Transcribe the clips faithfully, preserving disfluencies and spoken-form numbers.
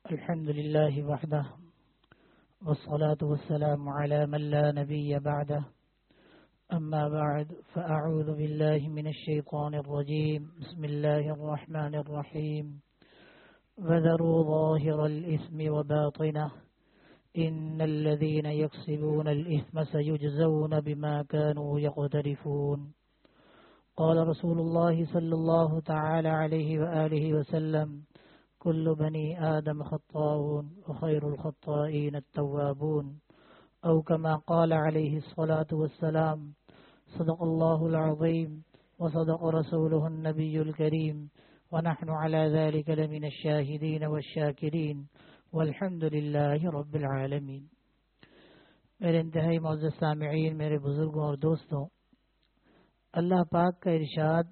الحمد لله وحده والصلاة والسلام على من لا نبي بعده أما بعد فأعوذ بالله من الشيطان الرجيم بسم الله الرحمن الرحيم وذروا ظاهر الإثم وباطنه إن الذين يكسبون الإثم سيجزون بما كانوا يقترفون قال رسول الله صلى الله تعالى عليه وآله وسلم كل بني آدم خطاؤون وخير الخطائين التوابون أو كما قال عليه الصلاة والسلام صدق الله العظيم وصدق رسوله النبي الكريم ونحن على ذلك لمن الشاهدين والشاكرين والحمد لله رب العالمين. میرے انتہائی معزز سامعین، میرے بزرگوں اور دوستوں، اللہ پاک کا ارشاد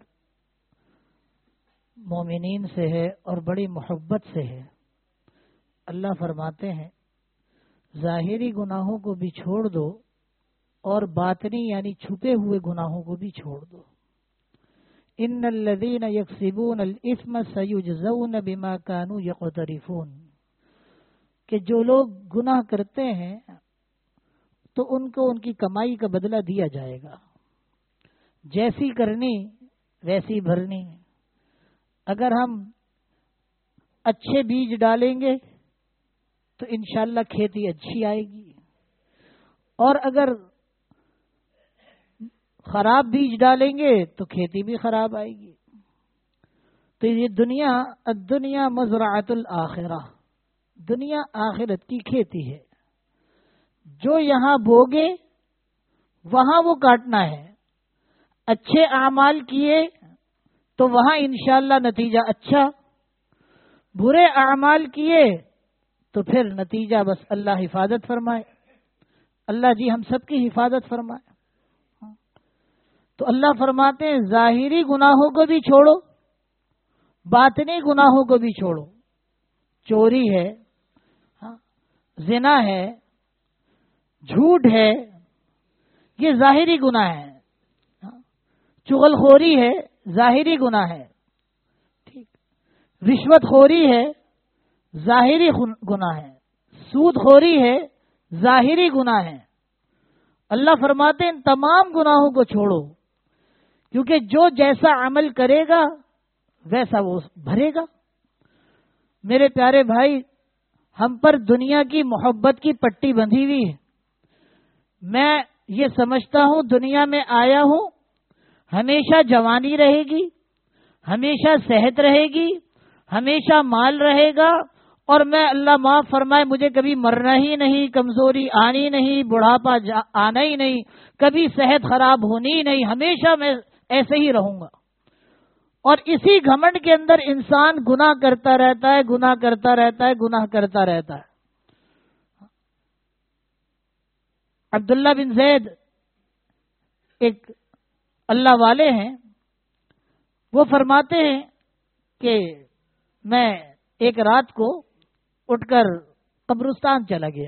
مومنین سے ہے اور بڑی محبت سے ہے. اللہ فرماتے ہیں ظاہری گناہوں کو بھی چھوڑ دو اور باطنی یعنی چھپے ہوئے گناہوں کو بھی چھوڑ دو. ان الذین یکسبون الاثم سیجزون بما کانوا یقترفون، کہ جو لوگ گناہ کرتے ہیں تو ان کو ان کی کمائی کا بدلہ دیا جائے گا. جیسی کرنی ویسی بھرنی. اگر ہم اچھے بیج ڈالیں گے تو انشاءاللہ کھیتی اچھی آئے گی، اور اگر خراب بیج ڈالیں گے تو کھیتی بھی خراب آئے گی. تو یہ دنیا الدنیا مزرعۃ الآخرہ، دنیا آخرت کی کھیتی ہے. جو یہاں بوگے وہاں وہ کاٹنا ہے. اچھے اعمال کیے تو وہاں انشاءاللہ نتیجہ اچھا، برے اعمال کیے تو پھر نتیجہ بس اللہ حفاظت فرمائے. اللہ جی ہم سب کی حفاظت فرمائے. تو اللہ فرماتے ہیں ظاہری گناہوں کو بھی چھوڑو، باطنی گناہوں کو بھی چھوڑو. چوری ہے، زنا ہے، جھوٹ ہے، یہ ظاہری گناہ ہے. چغل خوری ہے، ظاہری گناہ ہے. ٹھیک. رشوت خوری ہے، ظاہری گناہ ہے. سود خوری ہے، ظاہری گناہ ہے. اللہ فرماتے ہیں ان تمام گناہوں کو چھوڑو، کیونکہ جو جیسا عمل کرے گا ویسا وہ بھرے گا. میرے پیارے بھائی، ہم پر دنیا کی محبت کی پٹی بندھی ہوئی ہے. میں یہ سمجھتا ہوں دنیا میں آیا ہوں، ہمیشہ جوانی رہے گی، ہمیشہ صحت رہے گی، ہمیشہ مال رہے گا، اور میں اللہ معاف فرمائے مجھے کبھی مرنا ہی نہیں، کمزوری آنی نہیں، بڑھاپا آنا ہی نہیں، کبھی صحت خراب ہونی ہی نہیں، ہمیشہ میں ایسے ہی رہوں گا. اور اسی گھمنڈ کے اندر انسان گناہ کرتا رہتا ہے، گناہ کرتا رہتا ہے، گناہ کرتا رہتا ہے. عبداللہ بن زید ایک اللہ والے ہیں، وہ فرماتے ہیں کہ میں ایک رات کو اٹھ کر قبرستان چلا گیا.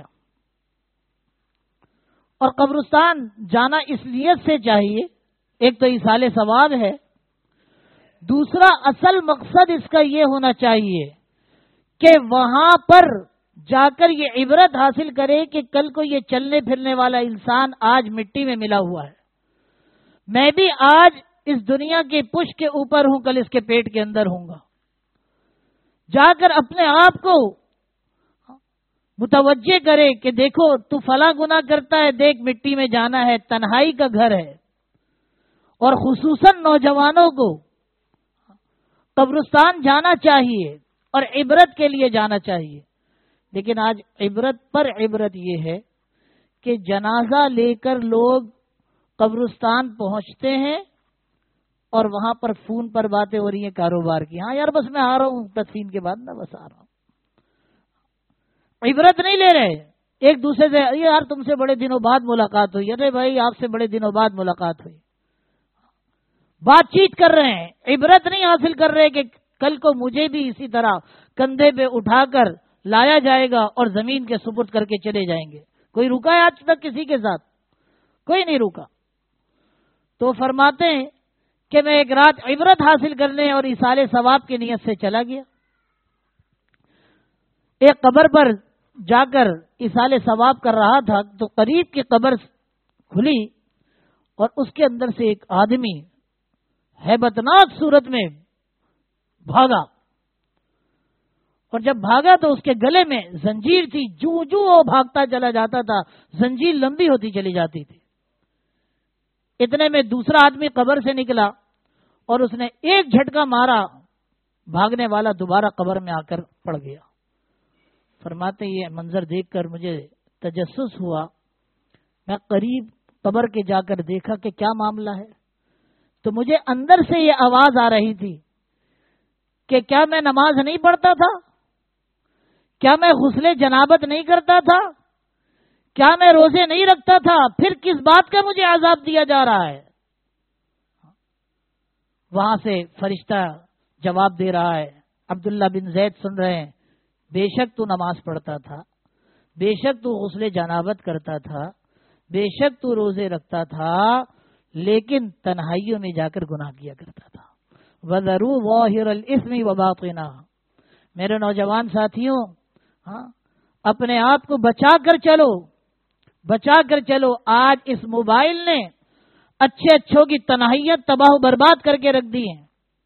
اور قبرستان جانا اس نیت سے چاہیے، ایک تو ایصال ثواب ہے، دوسرا اصل مقصد اس کا یہ ہونا چاہیے کہ وہاں پر جا کر یہ عبرت حاصل کرے کہ کل کو یہ چلنے پھرنے والا انسان آج مٹی میں ملا ہوا ہے، میں بھی آج اس دنیا کے پش کے اوپر ہوں، کل اس کے پیٹ کے اندر ہوں گا. جا کر اپنے آپ کو متوجہ کرے کہ دیکھو تو فلاں گناہ کرتا ہے، دیکھ مٹی میں جانا ہے، تنہائی کا گھر ہے. اور خصوصاً نوجوانوں کو قبرستان جانا چاہیے اور عبرت کے لیے جانا چاہیے. لیکن آج عبرت پر عبرت یہ ہے کہ جنازہ لے کر لوگ قبرستان پہنچتے ہیں اور وہاں پر فون پر باتیں ہو رہی ہیں کاروبار کی. ہاں یار بس میں آ رہا ہوں تدفین کے بعد، نا بس آ رہا ہوں. عبرت نہیں لے رہے. ایک دوسرے سے یار تم سے بڑے دنوں بعد ملاقات ہوئی، ارے بھائی آپ سے بڑے دنوں بعد ملاقات ہوئی، بات چیت کر رہے ہیں. عبرت نہیں حاصل کر رہے کہ کل کو مجھے بھی اسی طرح کندھے پہ اٹھا کر لایا جائے گا اور زمین کے سپرد کر کے چلے جائیں گے. کوئی رکا ہے آج تک کسی کے ساتھ؟ کوئی نہیں رکا. تو فرماتے ہیں کہ میں ایک رات عبرت حاصل کرنے اور ایصال ثواب کی نیت سے چلا گیا. ایک قبر پر جا کر ایصال ثواب کر رہا تھا تو قریب کی قبر کھلی اور اس کے اندر سے ایک آدمی ہیبتناک صورت میں بھاگا، اور جب بھاگا تو اس کے گلے میں زنجیر تھی، جو جو وہ بھاگتا چلا جاتا تھا زنجیر لمبی ہوتی چلی جاتی تھی۔ اتنے میں دوسرا آدمی قبر سے نکلا اور اس نے ایک جھٹکا مارا، بھاگنے والا دوبارہ قبر میں آ کر پڑ گیا۔ فرماتے یہ منظر دیکھ کر مجھے تجسس ہوا، میں قریب قبر کے جا کر دیکھا کہ کیا معاملہ ہے، تو مجھے اندر سے یہ آواز آ رہی تھی کہ کیا میں نماز نہیں پڑھتا تھا، کیا میں غسل جنابت نہیں کرتا تھا، کیا میں روزے نہیں رکھتا تھا، پھر کس بات کا مجھے عذاب دیا جا رہا ہے؟ وہاں سے فرشتہ جواب دے رہا ہے، عبداللہ بن زید سن رہے ہیں، بے شک تو نماز پڑھتا تھا، بے شک تو غسل جنابت کرتا تھا، بے شک تو روزے رکھتا تھا، لیکن تنہائیوں میں جا کر گناہ کیا کرتا تھا۔ وَذَرُوا ظَاهِرَ الْإِثْمِ وَبَاطِنَهُ، میرے نوجوان ساتھیوں، ہاں اپنے آپ کو بچا کر چلو، بچا کر چلو۔ آج اس موبائل نے اچھے اچھوں کی تنہائیت تباہ و برباد کر کے رکھ دی ہیں۔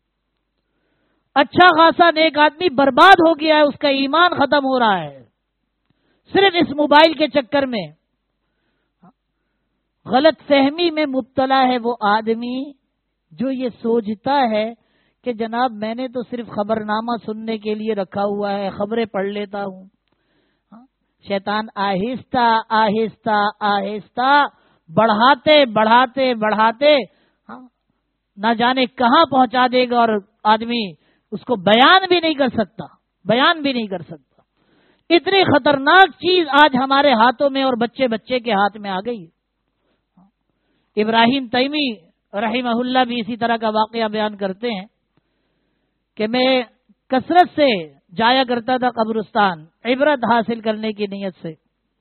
اچھا خاصا نیک آدمی برباد ہو گیا ہے، اس کا ایمان ختم ہو رہا ہے صرف اس موبائل کے چکر میں۔ غلط فہمی میں مبتلا ہے وہ آدمی جو یہ سوچتا ہے کہ جناب میں نے تو صرف خبرنامہ سننے کے لیے رکھا ہوا ہے، خبریں پڑھ لیتا ہوں۔ شیطان آہستہ آہستہ آہستہ بڑھاتے بڑھاتے بڑھاتے نہ جانے کہاں پہنچا دے گا، اور آدمی اس کو بیان بھی نہیں کر سکتا، بیان بھی نہیں کر سکتا۔ اتنی خطرناک چیز آج ہمارے ہاتھوں میں اور بچے بچے کے ہاتھ میں آ گئی۔ ابراہیم تیمی رحمہ اللہ بھی اسی طرح کا واقعہ بیان کرتے ہیں کہ میں کثرت سے جایا کرتا تھا قبرستان عبرت حاصل کرنے کی نیت سے۔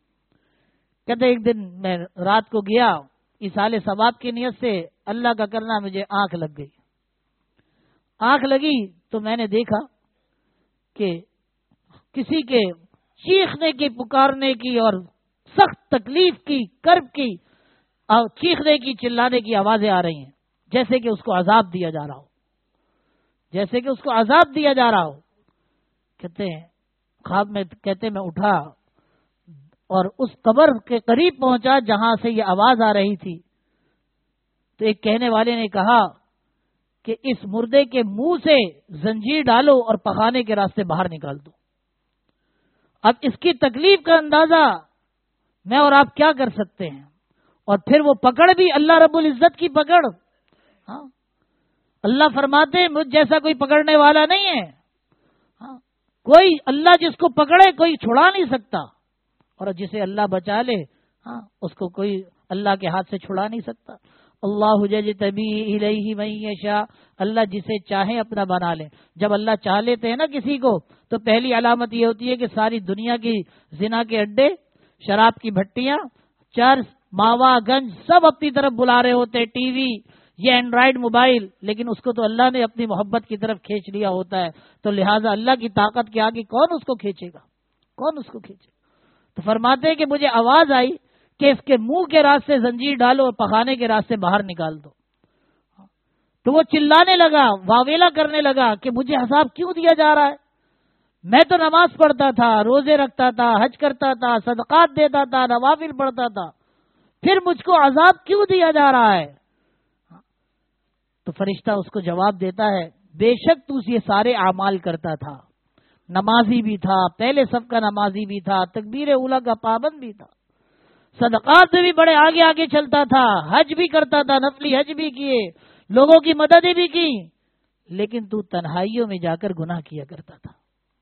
کہتے ایک دن میں رات کو گیا ایصال ثواب کی نیت سے، اللہ کا کرنا مجھے آنکھ لگ گئی۔ آنکھ لگی تو میں نے دیکھا کہ کسی کے چیخنے کی، پکارنے کی اور سخت تکلیف کی، کرب کی، چیخنے کی، چلانے کی آوازیں آ رہی ہیں، جیسے کہ اس کو عذاب دیا جا رہا ہو، جیسے کہ اس کو عذاب دیا جا رہا ہو۔ کہتے ہیں خواب میں، کہتے میں اٹھا اور اس قبر کے قریب پہنچا جہاں سے یہ آواز آ رہی تھی، تو ایک کہنے والے نے کہا کہ اس مردے کے منہ سے زنجیر ڈالو اور پخانے کے راستے باہر نکال دو۔ اب اس کی تکلیف کا اندازہ میں اور آپ کیا کر سکتے ہیں؟ اور پھر وہ پکڑ بھی اللہ رب العزت کی پکڑ۔ ہاں اللہ فرماتے مجھ جیسا کوئی پکڑنے والا نہیں ہے۔ ہاں کوئی اللہ جس کو پکڑے کوئی چھڑا نہیں سکتا، اور جسے اللہ بچا لے ہاں اس کو کوئی اللہ کے ہاتھ سے چھڑا نہیں سکتا۔ اللہ یجتبی الیہ من یشاء، اللہ جسے چاہے اپنا بنا لے۔ جب اللہ چاہ لیتے ہیں نا کسی کو، تو پہلی علامت یہ ہوتی ہے کہ ساری دنیا کی زنا کے اڈے، شراب کی بھٹیاں، چرس، ماوا گنج سب اپنی طرف بلا رہے ہوتے، ٹی وی، یہ اینڈرائڈ موبائل، لیکن اس کو تو اللہ نے اپنی محبت کی طرف کھینچ لیا ہوتا ہے، تو لہٰذا اللہ کی طاقت کے آگے کون اس کو کھینچے گا، کون اس کو کھینچے گا؟ تو فرماتے ہیں کہ مجھے آواز آئی کہ اس کے منہ کے راستے زنجیر ڈالو اور پخانے کے راستے باہر نکال دو۔ تو وہ چلانے لگا، واویلا کرنے لگا کہ مجھے عذاب کیوں دیا جا رہا ہے؟ میں تو نماز پڑھتا تھا، روزے رکھتا تھا، حج کرتا تھا، صدقات دیتا تھا، نوافل پڑھتا تھا، پھر مجھ کو عذاب کیوں دیا جا رہا ہے؟ تو فرشتہ اس کو جواب دیتا ہے، بے شک تو یہ سارے اعمال کرتا تھا، نمازی بھی تھا، پہلے سب کا نمازی بھی تھا، تکبیر اولیٰ کا پابند بھی تھا، صدقات میں بھی بڑے آگے آگے چلتا تھا، حج بھی کرتا تھا، نفلی حج بھی کیے، لوگوں کی مدد بھی کی، لیکن تو تنہائیوں میں جا کر گناہ کیا کرتا تھا۔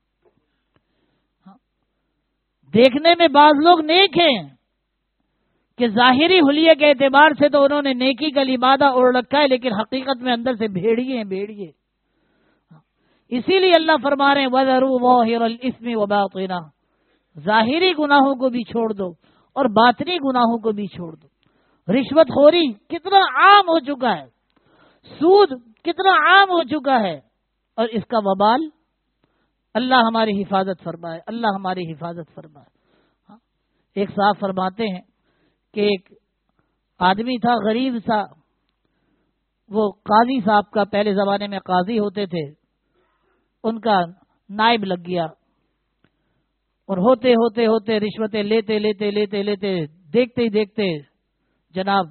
دیکھنے میں بعض لوگ نیک ہیں کہ ظاہری حلیے کے اعتبار سے تو انہوں نے نیکی کا لبادہ اوڑھ رکھا ہے، لیکن حقیقت میں اندر سے بھیڑیے ہیں، بھیڑیے۔ اسی لیے اللہ فرما رہے ہیں وَذَرُوا ظَاهِرَ الْإِثْمِ وَبَاطِنَهُ، ظاہری گناہوں کو بھی چھوڑ دو اور باطنی گناہوں کو بھی چھوڑ دو۔ رشوت خوری کتنا عام ہو چکا ہے، سود کتنا عام ہو چکا ہے، اور اس کا وبال اللہ ہماری حفاظت فرمائے، اللہ ہماری حفاظت فرمائے۔ ہاں، ایک صاحب فرماتے ہیں کہ ایک آدمی تھا غریب سا، وہ قاضی صاحب کا، پہلے زمانے میں قاضی ہوتے تھے، ان کا نائب لگ گیا، اور ہوتے ہوتے ہوتے رشوتیں لیتے لیتے لیتے لیتے دیکھتے ہی دیکھتے جناب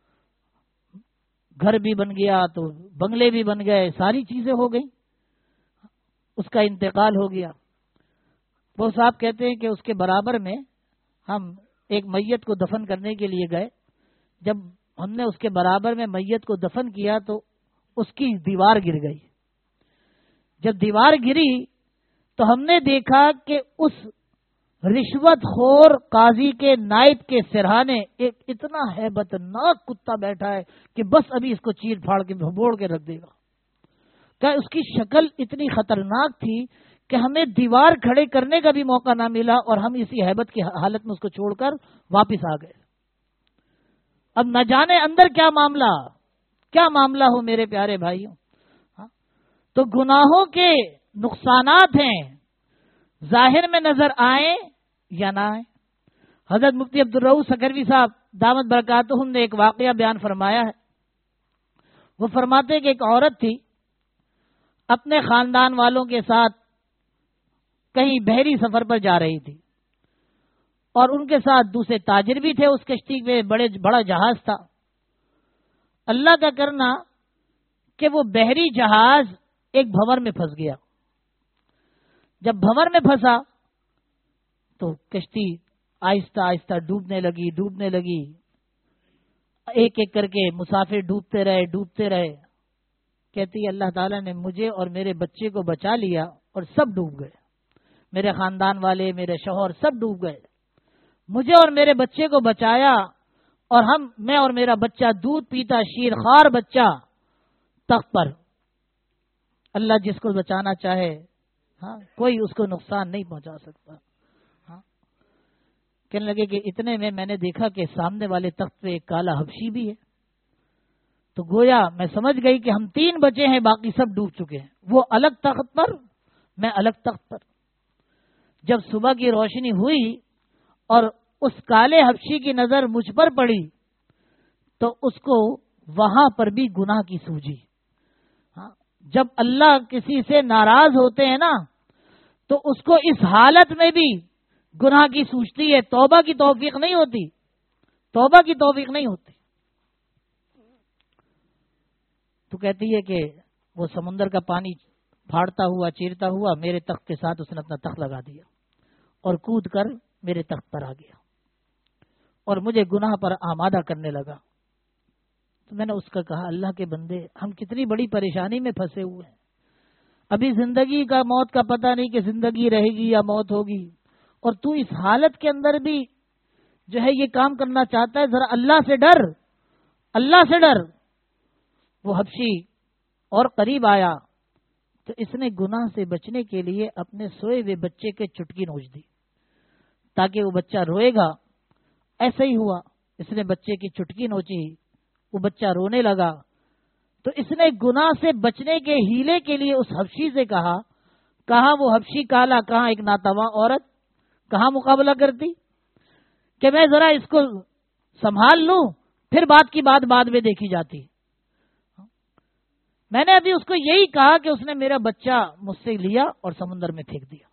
گھر بھی بن گیا، تو بنگلے بھی بن گئے، ساری چیزیں ہو گئی، اس کا انتقال ہو گیا۔ وہ صاحب کہتے ہیں کہ اس کے برابر میں ہم ایک میت کو دفن کرنے کے لیے گئے، جب ہم نے اس کے برابر میں میت کو دفن کیا تو اس کی دیوار گر گئی۔ جب دیوار گری تو ہم نے دیکھا کہ اس رشوت خور قاضی کے نائب کے سرہانے ایک اتنا ہیبت ناک کتا بیٹھا ہے کہ بس ابھی اس کو چیر پھاڑ کے بھگوڑ کے رکھ دے گا۔ کیا اس کی شکل اتنی خطرناک تھی کہ ہمیں دیوار کھڑے کرنے کا بھی موقع نہ ملا، اور ہم اسی ہیبت کی حالت میں اس کو چھوڑ کر واپس آ گئے۔ اب نہ جانے اندر کیا معاملہ کیا معاملہ ہو میرے پیارے بھائیوں۔ تو گناہوں کے نقصانات ہیں، ظاہر میں نظر آئیں یا نہ آئیں۔ حضرت مفتی عبدالرؤف سکھروی صاحب دامت برکاتہم نے ایک واقعہ بیان فرمایا ہے۔ وہ فرماتے ہیں کہ ایک عورت تھی، اپنے خاندان والوں کے ساتھ کہیں بحری سفر پر جا رہی تھی، اور ان کے ساتھ دوسرے تاجر بھی تھے، اس کشتی میں بڑے بڑا جہاز تھا۔ اللہ کا کرنا کہ وہ بحری جہاز ایک بھنور میں پھنس گیا۔ جب بھنور میں پھنسا تو کشتی آہستہ آہستہ ڈوبنے لگی ڈوبنے لگی ایک ایک کر کے مسافر ڈوبتے رہے ڈوبتے رہے۔ کہتی ہے اللہ تعالیٰ نے مجھے اور میرے بچے کو بچا لیا اور سب ڈوب گئے، میرے خاندان والے، میرے شوہر سب ڈوب گئے، مجھے اور میرے بچے کو بچایا، اور ہم میں اور میرا بچہ دودھ پیتا شیر خوار بچہ تخت پر۔ اللہ جس کو بچانا چاہے، ہاں کوئی اس کو نقصان نہیں پہنچا سکتا۔ ہاں کہنے لگے کہ اتنے میں میں نے دیکھا کہ سامنے والے تخت پہ ایک کالا حبشی بھی ہے، تو گویا میں سمجھ گئی کہ ہم تین بچے ہیں، باقی سب ڈوب چکے ہیں، وہ الگ تخت پر، میں الگ تخت پر۔ جب صبح کی روشنی ہوئی اور اس کالے حبشی کی نظر مجھ پر پڑی تو اس کو وہاں پر بھی گناہ کی سوجی۔ ہاں جب اللہ کسی سے ناراض ہوتے ہیں نا تو اس کو اس حالت میں بھی گناہ کی سوچتی ہے، توبہ کی توفیق نہیں ہوتی، توبہ کی توفیق نہیں ہوتی۔ تو کہتی ہے کہ وہ سمندر کا پانی پھاڑتا ہوا چیرتا ہوا میرے تخت کے ساتھ اس نے اپنا تخت لگا دیا اور کود کر میرے تخت پر آ گیا اور مجھے گناہ پر آمادہ کرنے لگا۔ تو میں نے اس کا کہا اللہ کے بندے، ہم کتنی بڑی پریشانی میں پھنسے ہوئے ہیں، ابھی زندگی کا موت کا پتہ نہیں کہ زندگی رہے گی یا موت ہوگی، اور تو اس حالت کے اندر بھی جو ہے یہ کام کرنا چاہتا ہے، ذرا اللہ سے ڈر، اللہ سے ڈر۔ وہ حبشی اور قریب آیا تو اس نے گناہ سے بچنے کے لیے اپنے سوئے ہوئے بچے کے چٹکی نوچ دی تاکہ وہ بچہ روئے گا۔ ایسا ہی ہوا، اس نے بچے کی چٹکی نوچی، وہ بچہ رونے لگا۔ تو اس نے گناہ سے بچنے کے ہیلے کے لیے اس حبشی سے کہا، کہاں وہ حبشی کالا، کہاں ایک ناتواں عورت، کہاں مقابلہ کرتی کہ میں ذرا اس کو سنبھال لوں، پھر بات کی بات بعد میں دیکھی جاتی۔ میں نے ابھی اس کو یہی کہا کہ اس نے میرا بچہ مجھ سے لیا اور سمندر میں پھینک دیا۔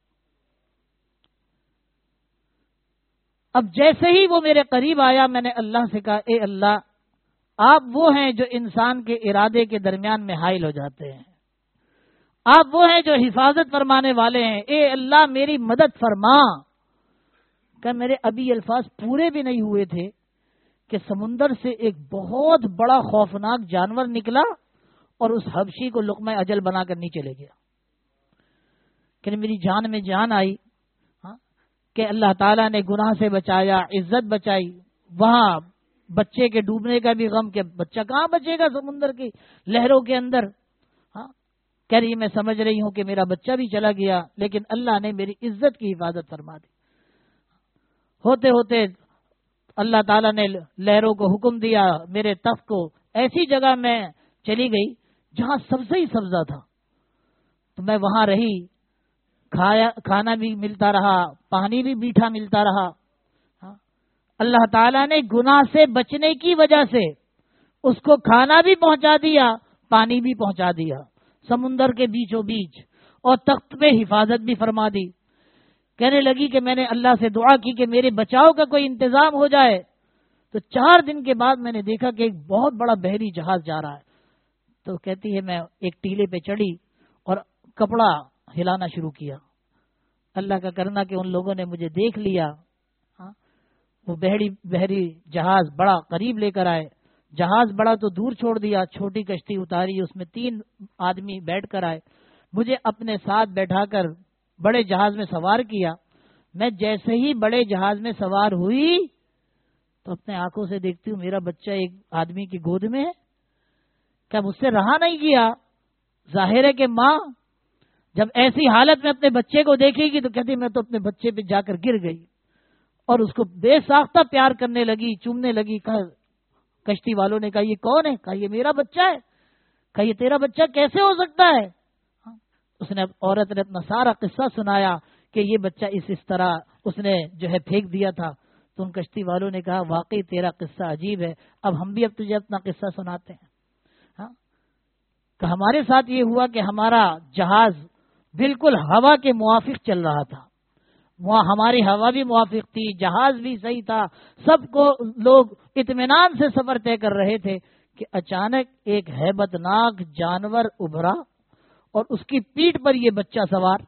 اب جیسے ہی وہ میرے قریب آیا میں نے اللہ سے کہا اے اللہ، آپ وہ ہیں جو انسان کے ارادے کے درمیان میں حائل ہو جاتے ہیں، آپ وہ ہیں جو حفاظت فرمانے والے ہیں، اے اللہ میری مدد فرما۔ کہ میرے ابھی الفاظ پورے بھی نہیں ہوئے تھے کہ سمندر سے ایک بہت بڑا خوفناک جانور نکلا اور اس حبشی کو لقمہ اجل بنا کر نیچے لے گیا۔ کہ میری جان میں جان آئی کہ اللہ تعالیٰ نے گناہ سے بچایا، عزت بچائی۔ وہاں بچے کے ڈوبنے کا بھی غم کہ بچہ کہاں بچے گا سمندر کی لہروں کے اندر۔ ہاں کہہ رہی میں سمجھ رہی ہوں کہ میرا بچہ بھی چلا گیا، لیکن اللہ نے میری عزت کی حفاظت فرما دی۔ ہوتے ہوتے اللہ تعالیٰ نے لہروں کو حکم دیا، میرے تخت کو ایسی جگہ میں چلی گئی جہاں سبزہ ہی سبزہ تھا، تو میں وہاں رہی کھایا کھانا بھی ملتا رہا، پانی بھی میٹھا ملتا رہا. اللہ تعالیٰ نے گناہ سے بچنے کی وجہ سے اس کو کھانا بھی پہنچا دیا، پانی بھی پہنچا دیا سمندر کے بیچوں بیچ، اور تخت پہ حفاظت بھی فرما دی. کہنے لگی کہ میں نے اللہ سے دعا کی کہ میرے بچاؤ کا کوئی انتظام ہو جائے. تو چار دن کے بعد میں نے دیکھا کہ ایک بہت بڑا بحری جہاز جا رہا ہے. تو کہتی ہے میں ایک ٹیلے پہ چڑھی اور کپڑا ہلانا شروع کیا. اللہ کا کرنا کہ ان لوگوں نے مجھے دیکھ لیا. وہ بحری بحری جہاز بڑا قریب لے کر آئے. جہاز بڑا تو دور چھوڑ دیا، چھوٹی کشتی اتاری، اس میں تین آدمی بیٹھ کر آئے. مجھے اپنے ساتھ بیٹھا کر بڑے جہاز میں سوار کیا. میں جیسے ہی بڑے جہاز میں سوار ہوئی تو اپنے آنکھوں سے دیکھتی ہوں میرا بچہ ایک آدمی کی گود میں ہے. کیا مجھ سے رہا نہیں گیا؟ ظاہر ہے کہ ماں جب ایسی حالت میں اپنے بچے کو دیکھے گی تو کہتی میں تو اپنے بچے پہ جا کر گر گئی اور اس کو بے ساختہ پیار کرنے لگی، چومنے لگی. کہا کشتی والوں نے کہا یہ کون ہے؟ کہا یہ میرا بچہ ہے. کہا یہ تیرا بچہ کیسے ہو سکتا ہے؟ اس نے عورت نے اپنا سارا قصہ سنایا کہ یہ بچہ اس اس طرح اس نے جو ہے پھینک دیا تھا. تو ان کشتی والوں نے کہا واقعی تیرا قصہ عجیب ہے، اب ہم بھی اب تجھے اپنا قصہ سناتے ہیں. ہاں کہ ہمارے ساتھ یہ ہوا کہ ہمارا جہاز بالکل ہوا کے موافق چل رہا تھا، ہماری ہوا بھی موافق تھی، جہاز بھی صحیح تھا، سب کو لوگ اطمینان سے سفر طے کر رہے تھے کہ اچانک ایک ہیبت ناک جانور ابھرا اور اس کی پیٹھ پر یہ بچہ سوار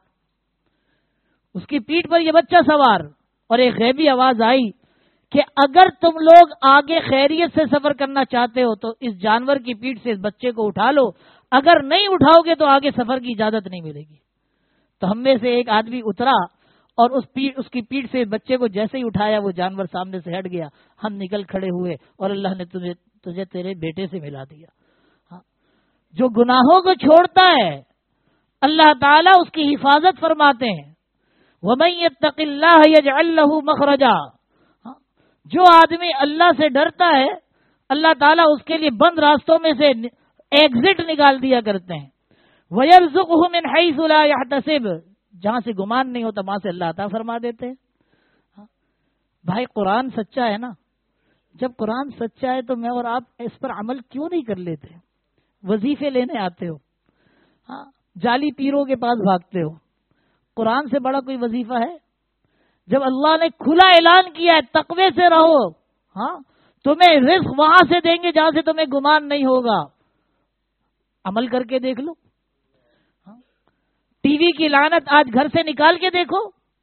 اس کی پیٹھ پر یہ بچہ سوار اور ایک غیبی آواز آئی کہ اگر تم لوگ آگے خیریت سے سفر کرنا چاہتے ہو تو اس جانور کی پیٹھ سے اس بچے کو اٹھا لو، اگر نہیں اٹھاؤ گے تو آگے سفر کی اجازت نہیں ملے گی. تو ہم میں سے ایک آدمی اترا اور اس پیٹ اس کی پیٹھ سے بچے کو جیسے ہی اٹھایا وہ جانور سامنے سے ہٹ گیا. ہم نکل کھڑے ہوئے اور اللہ نے تجھے تجھے تیرے بیٹے سے ملا دیا. ہاں جو گناہوں کو چھوڑتا ہے اللہ تعالیٰ اس کی حفاظت فرماتے ہیں. وَمَن يَتَّقِ اللَّهَ يَجْعَل لَّهُ مَخْرَجًا، جو آدمی اللہ سے ڈرتا ہے اللہ تعالیٰ اس کے لیے بند راستوں میں سے ایگزٹ نکال دیا کرتے ہیں. وَيَرْزُقْهُ مِنْ حَيْثُ لَا يَحْتَسِبُ، جہاں سے گمان نہیں ہوتا وہاں سے اللہ عطا فرما دیتے ہیں. بھائی قرآن سچا ہے نا، جب قرآن سچا ہے تو میں اور آپ اس پر عمل کیوں نہیں کر لیتے؟ وظیفے لینے آتے ہو، ہاں جعلی پیروں کے پاس بھاگتے ہو، قرآن سے بڑا کوئی وظیفہ ہے؟ جب اللہ نے کھلا اعلان کیا ہے تقوی سے رہو، ہاں تمہیں رزق وہاں سے دیں گے جہاں سے تمہیں گمان نہیں ہوگا. عمل کر کے دیکھ لو. ٹی وی کی لعنت آج گھر سے نکال کے دیکھو،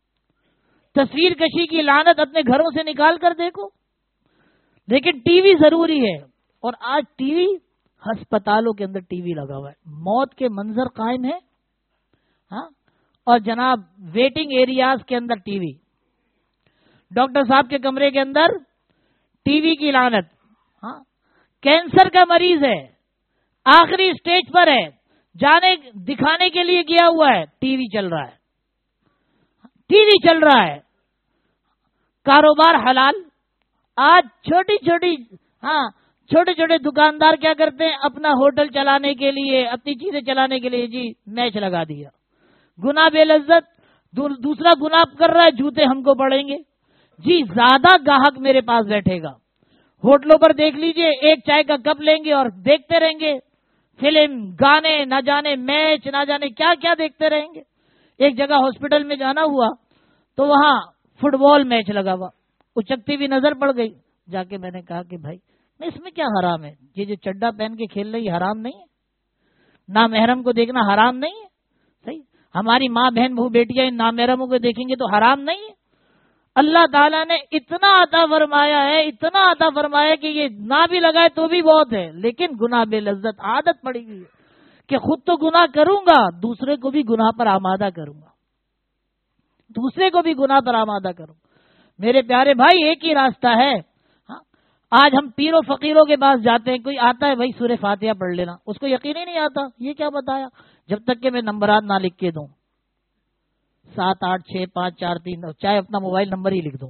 تصویر کشی کی لعنت اپنے گھروں سے نکال کر دیکھو. لیکن ٹی وی ضروری ہے، اور آج ٹی وی ہسپتالوں کے اندر ٹی وی لگا ہوا ہے، موت کے منظر قائم ہے. ہاں اور جناب ویٹنگ ایریاز کے اندر ٹی وی، ڈاکٹر صاحب کے کمرے کے اندر ٹی وی کی لعنت. ہاں کینسر کا مریض ہے، آخری سٹیج پر ہے، جانے دکھانے کے لیے گیا ہوا ہے، ٹی وی چل رہا ہے ٹی وی چل رہا ہے. کاروبار حلال. آج چھوٹی چھوٹی ہاں چھوٹے چھوٹے دکاندار کیا کرتے ہیں؟ اپنا ہوٹل چلانے کے لیے، اپنی چیزیں چلانے کے لیے جی میچ لگا دیا. گناہ بے لذت. دوسرا گناہ کر رہا ہے، جوتے ہم کو پڑیں گے جی. زیادہ گاہک میرے پاس بیٹھے گا. ہوٹلوں پر دیکھ لیجئے، ایک چائے کا کپ لیں گے اور دیکھتے رہیں گے، فلم، گانے، نہ جانے میچ، نہ جانے کیا کیا دیکھتے رہیں گے. ایک جگہ ہاسپٹل میں جانا ہوا تو وہاں فٹ بال میچ لگا ہوا، اچکتی ہوئی نظر پڑ گئی. جا کے میں نے کہا کہ بھائی میں اس میں کیا حرام ہے؟ یہ جو چڈا پہن کے کھیل رہی حرام نہیں ہے؟ نامحرم کو دیکھنا حرام نہیں ہے؟ صحیح. ہماری ماں بہن بہو بیٹیاں ان نامحرموں کو دیکھیں گے تو حرام نہیں ہے؟ اللہ تعالیٰ نے اتنا عطا فرمایا ہے، اتنا عطا فرمایا کہ یہ نہ بھی لگائے تو بھی بہت ہے. لیکن گناہ بے لذت عادت پڑی ہوئی ہے کہ خود تو گناہ کروں گا، دوسرے کو بھی گناہ پر آمادہ کروں گا دوسرے کو بھی گناہ پر آمادہ کروں. میرے پیارے بھائی ایک ہی راستہ ہے. ہاں آج ہم پیروں فقیروں کے پاس جاتے ہیں، کوئی آتا ہے بھائی سورہ فاتحہ پڑھ لینا، اس کو یقین ہی نہیں آتا. یہ کیا بتایا؟ جب تک کہ میں نمبرات نہ لکھ کے دوں، سات آٹھ چھ پانچ چار تین، چاہے اپنا موبائل نمبر ہی لکھ دوں،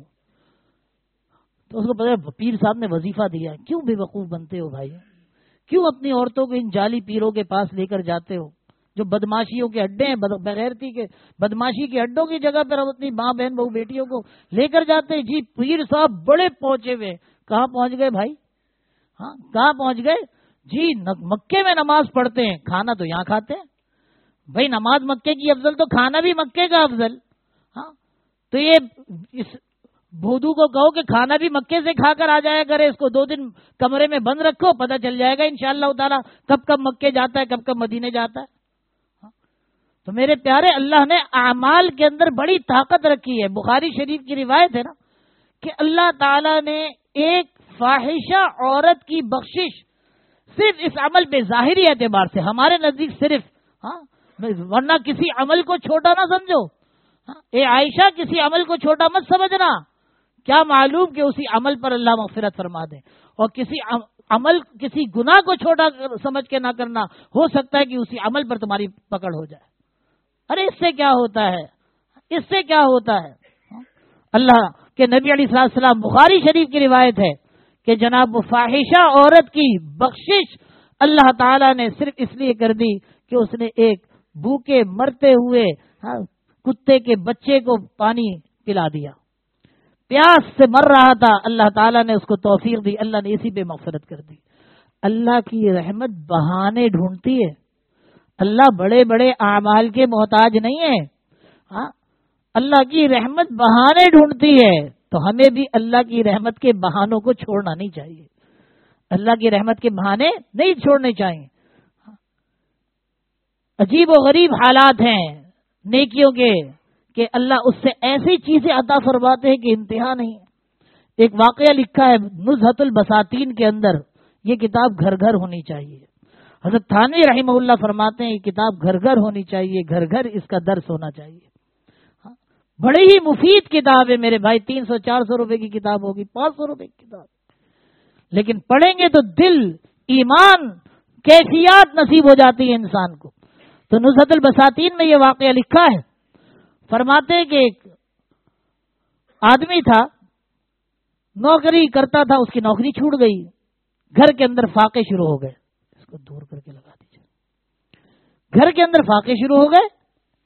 تو اس کو پتا ہے پیر صاحب نے وظیفہ دیا ہے. کیوں بے وقوف بنتے ہو بھائی؟ کیوں اپنی عورتوں کو ان جعلی پیروں کے پاس لے کر جاتے ہو؟ جو بدماشیوں کے اڈے ہیں، بغیرتی کے بدماشی کے اڈوں کی جگہ پر ہم اپنی ماں بہن بہو بیٹیوں کو لے کر جاتے ہیں. جی پیر صاحب بڑے پہنچے ہوئے. کہاں پہنچ گئے بھائی؟ ہاں کہاں پہنچ گئے جی؟ مکے میں نماز پڑھتے ہیں، کھانا تو یہاں کھاتے ہیں. بھائی نماز مکے کی افضل تو کھانا بھی مکے کا افضل. ہاں تو یہ اس بھودو کو کہو کہ کھانا بھی مکے سے کھا کر آ جایا کرے، اس کو دو دن کمرے میں بند رکھو، پتہ چل جائے گا انشاءاللہ تعالی کب کب مکے جاتا ہے، کب کب مدینے جاتا ہے. تو میرے پیارے، اللہ نے اعمال کے اندر بڑی طاقت رکھی ہے. بخاری شریف کی روایت ہے نا کہ اللہ تعالی نے ایک فاحشہ عورت کی بخشش صرف اس عمل پہ ظاہری اعتبار سے، ہمارے نزدیک صرف، ہاں ورنہ کسی عمل کو چھوٹا نہ سمجھو. اے عائشہ کسی عمل کو چھوٹا مت سمجھنا، کیا معلوم کہ اسی عمل پر اللہ مغفرت فرما دے. اور کسی عمل کسی گناہ کو چھوٹا سمجھ کے نہ کرنا، ہو سکتا ہے کہ اسی عمل پر تمہاری پکڑ ہو جائے. ارے اس سے کیا ہوتا ہے، اس سے کیا ہوتا ہے. اللہ کے نبی علیہ الصلوۃ والسلام، بخاری شریف کی روایت ہے کہ جناب فاحشہ عورت کی بخشش اللہ تعالی نے صرف اس لیے کر دی کہ اس نے ایک بھوکے مرتے ہوئے کتے کے بچے کو پانی پلا دیا، پیاس سے مر رہا تھا، اللہ تعالیٰ نے اس کو توفیق دی، اللہ نے اسی پہ مغفرت کر دی. اللہ کی رحمت بہانے ڈھونڈتی ہے. اللہ بڑے بڑے اعمال کے محتاج نہیں ہے. ہاں اللہ کی رحمت بہانے ڈھونڈتی ہے. تو ہمیں بھی اللہ کی رحمت کے بہانوں کو چھوڑنا نہیں چاہیے. اللہ کی رحمت کے بہانے نہیں چھوڑنے چاہیے. عجیب و غریب حالات ہیں نیکیوں کے کہ اللہ اس سے ایسی چیزیں عطا فرماتے ہیں کہ انتہا نہیں. ایک واقعہ لکھا ہے نزہۃ البساتین کے اندر، یہ کتاب گھر گھر ہونی چاہیے. حضرت تھانوی رحمہ اللہ فرماتے ہیں یہ کتاب گھر گھر ہونی چاہیے، گھر گھر اس کا درس ہونا چاہیے. بڑی ہی مفید کتاب ہے میرے بھائی، تین سو چار سو روپے کی کتاب ہوگی، پانچ سو روپے کی کتاب، لیکن پڑھیں گے تو دل، ایمان، کیفیات نصیب ہو جاتی ہے انسان کو. تو نزہۃ البساتین میں یہ واقعہ لکھا ہے، فرماتے ہیں کہ ایک آدمی تھا، نوکری کرتا تھا، اس کی نوکری چھوٹ گئی، گھر کے اندر فاقے شروع ہو گئے. اس کو دور کر کے لگا دیجیے. گھر کے اندر فاقے شروع ہو گئے.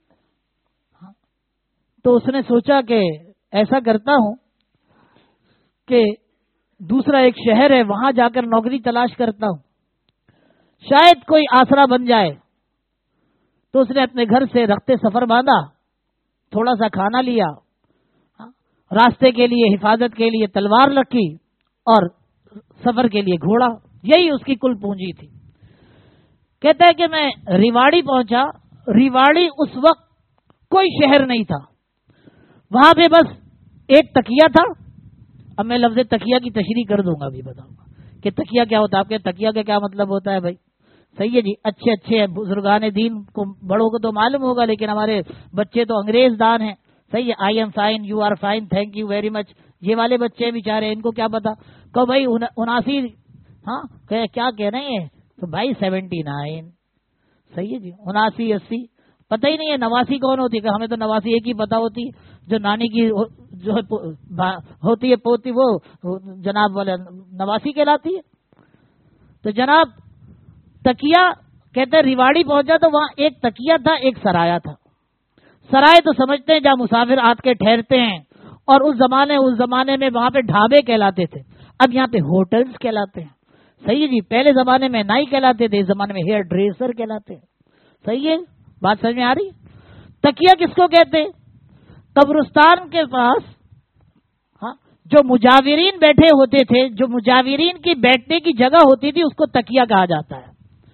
تو اس نے سوچا کہ ایسا کرتا ہوں کہ دوسرا ایک شہر ہے وہاں جا کر نوکری تلاش کرتا ہوں، شاید کوئی آسرا بن جائے. تو اس نے اپنے گھر سے رخت سفر باندھا، تھوڑا سا کھانا لیا، راستے کے لیے حفاظت کے لیے تلوار رکھی اور سفر کے لیے گھوڑا. یہی اس کی کل پونجی تھی. کہتا ہے کہ میں ریواڑی پہنچا. ریواڑی اس وقت کوئی شہر نہیں تھا، وہاں پہ بس ایک تکیہ تھا. اب میں لفظ تکیہ کی تشریح کر دوں گا، ابھی بتاؤں گا کہ تکیہ کیا ہوتا ہے. آپ کے تکیہ کا کیا مطلب ہوتا ہے بھائی؟ صحیح ہے جی، اچھے اچھے بزرگان دین کو، بڑوں کو تو معلوم ہوگا، لیکن ہمارے بچے تو انگریز دان ہیں. صحیح ہے، I am fine, you are fine, thank you very much. یہ والے بچے بیچارے، ان کو کیا پتا کہ بھائی اناسی، ہاں کیا کہہ رہے ہیں تو بھائی سیونٹی نائن. صحیح ہے جی، اناسی اسی پتہ ہی نہیں ہے. نواسی کون ہوتی ہے؟ کہ ہمیں تو نواسی ایک ہی پتا ہوتی، جو نانی کی جو ہوتی ہے پوتی، وہ جناب والا نواسی کہلاتی ہے. تو جناب تکیہ کہتے ہیں ریواڑی پہنچا تو وہاں ایک تکیہ تھا، ایک سرایا تھا. سرائے تو سمجھتے ہیں جہاں مسافر آ کے ٹھہرتے ہیں، اور اس زمانے اس زمانے میں وہاں پہ ڈھابے کہلاتے تھے. اب یہاں پہ ہوٹلز کہلاتے ہیں. صحیح ہے جی، پہلے زمانے میں نائی کہلاتے تھے، اس زمانے میں ہیئر ڈریسر کہلاتے ہیں. صحیح ہے، بات سمجھ میں آ رہی؟ تکیہ کس کو کہتے ہیں؟ قبرستان کے پاس ہاں جو مجاورین بیٹھے ہوتے تھے، جو مجاورین کی بیٹھنے کی جگہ ہوتی تھی، اس کو تکیہ کہا جاتا ہے.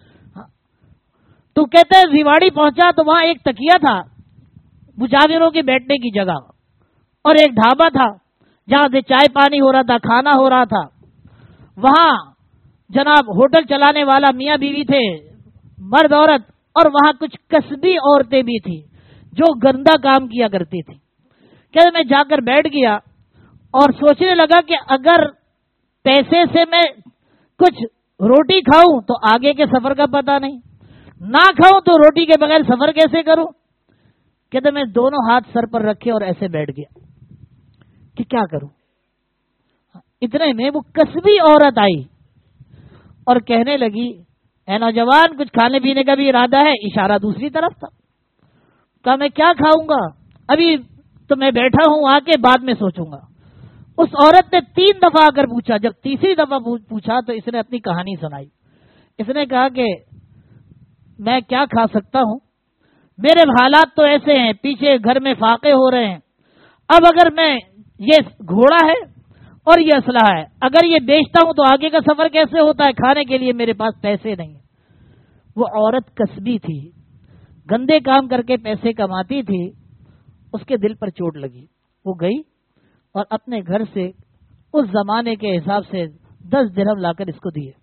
تو کہتے ہیں ریواڑی پہنچا تو وہاں ایک تکیہ تھا، مجاوروں کے بیٹھنے کی جگہ، اور ایک ڈھابا تھا جہاں سے چائے پانی ہو رہا تھا، کھانا ہو رہا تھا. وہاں جناب ہوٹل چلانے والا میاں بیوی تھے، مرد عورت، اور وہاں کچھ کسبی عورتیں بھی تھیں جو گندا کام کیا کرتی تھی. کہ میں جا کر بیٹھ گیا اور سوچنے لگا کہ اگر پیسے سے میں کچھ روٹی کھاؤں تو آگے کے سفر کا پتہ نہیں، نہ کھاؤں تو روٹی کے بغیر سفر کیسے کروں. کہتے میں دونوں ہاتھ سر پر رکھے اور ایسے بیٹھ گیا کہ کیا کروں. اتنے میں وہ کسبی عورت آئی اور کہنے لگی اے نوجوان کچھ کھانے پینے کا بھی ارادہ ہے؟ اشارہ دوسری طرف تھا. کہا میں کیا کھاؤں گا، ابھی تو میں بیٹھا ہوں، آ کے بعد میں سوچوں گا. اس عورت نے تین دفعہ آ کر پوچھا. جب تیسری دفعہ پوچھا تو اس نے اپنی کہانی سنائی. اس نے کہا کہ میں کیا کھا سکتا ہوں، میرے حالات تو ایسے ہیں، پیچھے گھر میں فاقے ہو رہے ہیں. اب اگر میں یہ گھوڑا ہے اور یہ اسلحہ ہے، اگر یہ بیچتا ہوں تو آگے کا سفر کیسے ہوتا ہے، کھانے کے لیے میرے پاس پیسے نہیں. وہ عورت کسبی تھی، گندے کام کر کے پیسے کماتی تھی. اس کے دل پر چوٹ لگی. وہ گئی اور اپنے گھر سے اس زمانے کے حساب سے دس درہم لا کر اس کو دیے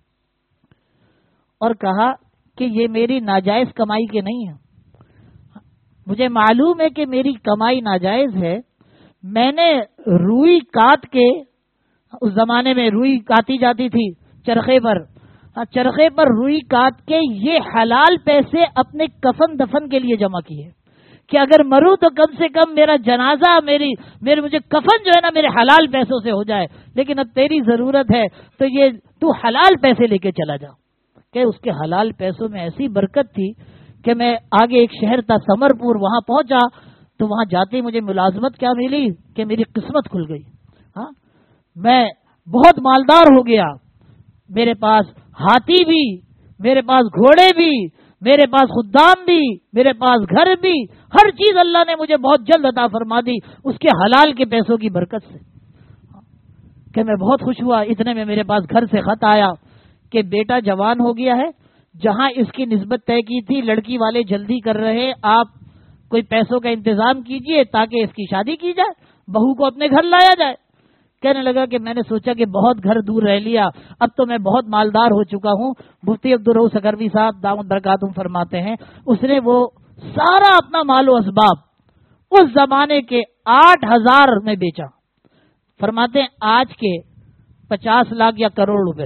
اور کہا کہ یہ میری ناجائز کمائی کے نہیں ہے، مجھے معلوم ہے کہ میری کمائی ناجائز ہے. میں نے روئی کاٹ کے، اس زمانے میں روئی کاٹی جاتی تھی چرخے پر، چرخے پر روئی کاٹ کے یہ حلال پیسے اپنے کفن دفن کے لیے جمع کیے کہ اگر مروں تو کم سے کم میرا جنازہ، میری میرے مجھے کفن جو ہے نا میرے حلال پیسوں سے ہو جائے. لیکن اب تیری ضرورت ہے تو یہ تو حلال پیسے لے کے چلا جا. کہ اس کے حلال پیسوں میں ایسی برکت تھی کہ میں آگے ایک شہر تھا سمر پور، وہاں پہنچا تو وہاں جاتے مجھے ملازمت کیا ملی کہ میری قسمت کھل گئی. ہاں میں بہت مالدار ہو گیا، میرے پاس ہاتھی بھی، میرے پاس گھوڑے بھی، میرے پاس خدام بھی، میرے پاس گھر بھی، ہر چیز اللہ نے مجھے بہت جلد عطا فرما دی اس کے حلال کے پیسوں کی برکت سے. کہ میں بہت خوش ہوا. اتنے میں میرے پاس گھر سے خط آیا کہ بیٹا جوان ہو گیا ہے، جہاں اس کی نسبت طے کی تھی لڑکی والے جلدی کر رہے، آپ کوئی پیسوں کا انتظام کیجئے تاکہ اس کی شادی کی جائے، بہو کو اپنے گھر لایا جائے. کہنے لگا کہ میں نے سوچا کہ بہت گھر دور رہ لیا، اب تو میں بہت مالدار ہو چکا ہوں. مفتی عبدالرؤف سکروی صاحب دامت برکاتہم فرماتے ہیں اس نے وہ سارا اپنا مال و اسباب اس زمانے کے آٹھ ہزار میں بیچا. فرماتے ہیں آج کے پچاس لاکھ یا کروڑ روپے،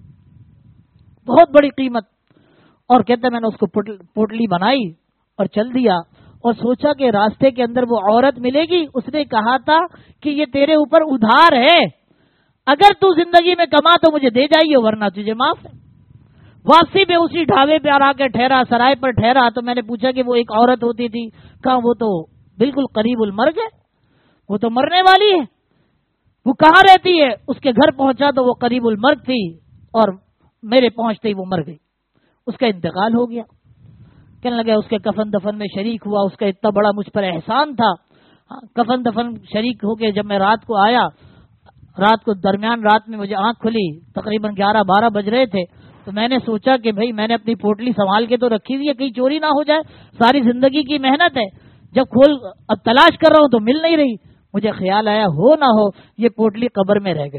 بہت بڑی قیمت. اور کہتے ہیں میں نے اس کو پوٹلی بنائی اور چل دیا اور سوچا کہ راستے کے اندر وہ عورت ملے گی. اس نے کہا تھا کہ یہ تیرے اوپر ادھار ہے، اگر تو زندگی میں کما تو مجھے دے جائیے ورنہ تجھے معاف ہے. واپسی پہ اسی ڈھابے پہ آ کے ٹھہرا، سرائے پر ٹھہرا تو میں نے پوچھا کہ وہ ایک عورت ہوتی تھی. کہا وہ تو بالکل قریب المرگ ہے، وہ تو مرنے والی ہے. وہ کہاں رہتی ہے؟ اس کے گھر پہنچا تو وہ قریب المرگ تھی اور میرے پہنچتے ہی وہ مر گئی، اس کا انتقال ہو گیا. کہنے لگا اس کے کفن دفن میں شریک ہوا، اس کا اتنا بڑا مجھ پر احسان تھا. کفن دفن شریک ہو کے جب میں رات کو آیا، رات کو درمیان رات میں مجھے آنکھ کھلی، تقریباً گیارہ بارہ بج رہے تھے. تو میں نے سوچا کہ بھائی میں نے اپنی پوٹلی سنبھال کے تو رکھی ہوئی ہے، کہیں چوری نہ ہو جائے، ساری زندگی کی محنت ہے. جب کھول اب تلاش کر رہا ہوں تو مل نہیں رہی. مجھے خیال آیا ہو نہ ہو یہ پوٹلی قبر میں رہ گئی.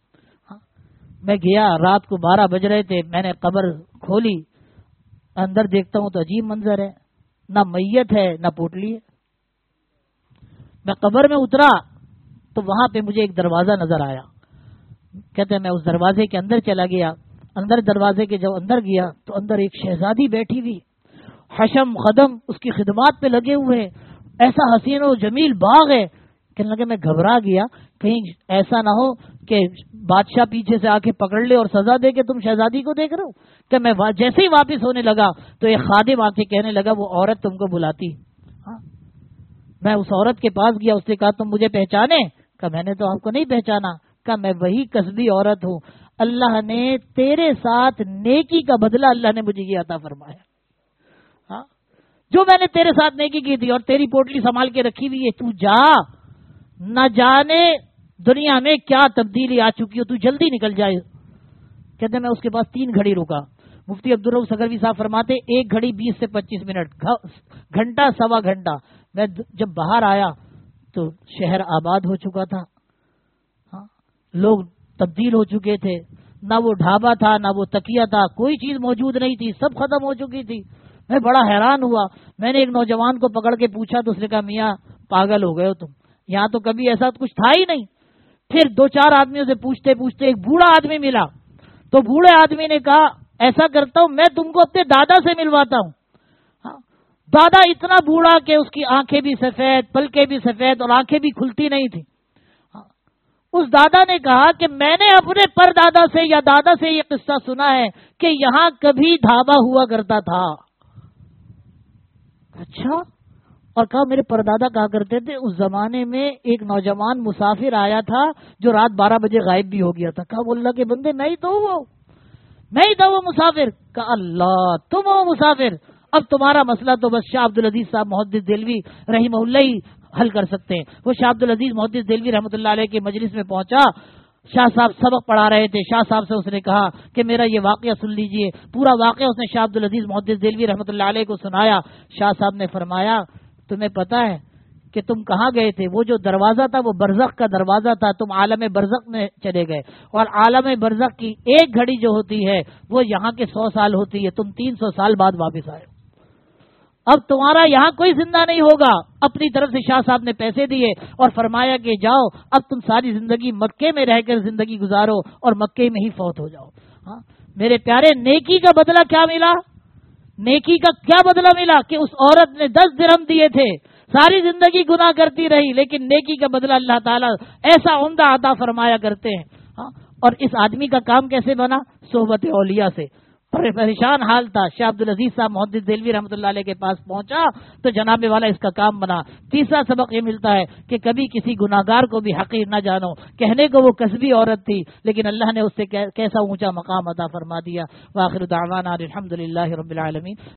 میں گیا، رات کو بارہ بج رہے تھے، میں نے قبر کھولی، اندر دیکھتا ہوں تو عجیب منظر ہے، نہ میت ہے نہ پوٹلی ہے. میں قبر میں اترا تو وہاں پہ مجھے ایک دروازہ نظر آیا. کہتے ہیں میں اس دروازے کے اندر چلا گیا. اندر دروازے کے جب اندر گیا تو اندر ایک شہزادی بیٹھی ہوئی، حشم خدم اس کی خدمات پہ لگے ہوئے، ایسا حسین و جمیل باغ ہے. کہنے لگے میں گھبرا گیا کہیں ایسا نہ ہو کہ بادشاہ پیچھے سے آ کے پکڑ لے اور سزا دے کہ تم شہزادی کو دیکھ رہے ہو. کہ میں جیسے ہی واپس ہونے لگا تو ایک خادم آ کے کہنے لگا وہ عورت تم کو بلاتی. ہاں میں اس عورت کے پاس گیا، اس نے کہا تم مجھے پہچانے؟ کہا میں نے تو آپ کو نہیں پہچانا. کہا میں وہی کسبی عورت ہوں، اللہ نے تیرے ساتھ نیکی کا بدلہ اللہ نے مجھے یہ عطا فرمایا. ہاں جو میں نے تیرے ساتھ نیکی کی تھی اور تیری پوٹلی سنبھال کے رکھی ہوئی ہے، تو جا، نہ جانے دنیا میں کیا تبدیلی آ چکی ہو، تو جلدی نکل جائے. کہتے میں اس کے پاس تین گھڑی رکا. مفتی عبدالرؤف سکروی صاحب فرماتے ایک گھڑی بیس سے پچیس منٹ، گھنٹہ سوا گھنٹہ. میں جب باہر آیا تو شہر آباد ہو چکا تھا، ہاں لوگ تبدیل ہو چکے تھے، نہ وہ ڈھابا تھا نہ وہ تکیہ تھا، کوئی چیز موجود نہیں تھی، سب ختم ہو چکی تھی. میں بڑا حیران ہوا. میں نے ایک نوجوان کو پکڑ کے پوچھا تو اس نے کہا میاں پاگل ہو گئے ہو تم، یہاں تو کبھی ایسا کچھ تھا ہی نہیں. پھر دو چار آدمیوں سے پوچھتے پوچھتے ایک بوڑھا آدمی ملا تو بوڑھے آدمی نے کہا ایسا کرتا ہوں میں تم کو اپنے دادا سے ملواتا ہوں. ہاں دادا اتنا بوڑھا کہ اس کی آنکھیں بھی سفید، پلکیں بھی سفید اور آنکھیں بھی کھلتی نہیں تھی. اس دادا نے کہا کہ میں نے اپنے پر دادا سے یا دادا سے یہ قصہ سنا ہے کہ یہاں کبھی ڈھابا ہوا کرتا تھا. اچھا. اور کہا میرے پردادا کہا کرتے تھے اس زمانے میں ایک نوجوان مسافر آیا تھا جو رات بارہ بجے غائب بھی ہو گیا تھا. کہا اللہ کے بندے میں ہی تو وہ میں ہی تھا وہ مسافر. کہا اللہ تم ہو مسافر. اب تمہارا مسئلہ تو بس شاہ عبدالعزیز صاحب محدث دہلوی رحمہ اللہ ہی حل کر سکتے ہیں. وہ شاہ عبدالعزیز محدث دہلوی رحمۃ اللہ علیہ کے مجلس میں پہنچا. شاہ صاحب سبق پڑھا رہے تھے. شاہ صاحب سے اس نے کہا کہ میرا یہ واقعہ سن لیجئے. پورا واقعہ اس نے شاہ عبدالعزیز محدث دہلوی رحمۃ اللہ علیہ کو سنایا. شاہ صاحب نے فرمایا تمہیں پتا ہے کہ تم کہاں گئے تھے؟ وہ جو دروازہ تھا وہ برزخ کا دروازہ تھا. تم عالم برزخ میں چلے گئے اور عالم برزخ کی ایک گھڑی جو ہوتی ہے وہ یہاں کے سو سال ہوتی ہے. تم تین سو سال بعد واپس آئے. اب تمہارا یہاں کوئی زندہ نہیں ہوگا. اپنی طرف سے شاہ صاحب نے پیسے دیے اور فرمایا کہ جاؤ اب تم ساری زندگی مکے میں رہ کر زندگی گزارو اور مکے میں ہی فوت ہو جاؤ. ہاں میرے پیارے نیکی کا بدلہ کیا ملا؟ نیکی کا کیا بدلہ ملا کہ اس عورت نے دس درہم دیے تھے. ساری زندگی گناہ کرتی رہی لیکن نیکی کا بدلہ اللہ تعالیٰ ایسا عمدہ عطا فرمایا کرتے ہیں. ہاں اور اس آدمی کا کام کیسے بنا؟ صحبت اولیاء سے. پریشان حال تھا. شاہ عبدالعزیز صاحب محدث دہلوی رحمۃ اللہ علیہ کے پاس پہنچا تو جناب والا اس کا کام بنا. تیسرا سبق یہ ملتا ہے کہ کبھی کسی گناہگار کو بھی حقیر نہ جانو. کہنے کو وہ قصبی عورت تھی لیکن اللہ نے اس سے کیسا اونچا مقام عطا فرما دیا. وآخر دعوانا الحمد للہ رب العالمین.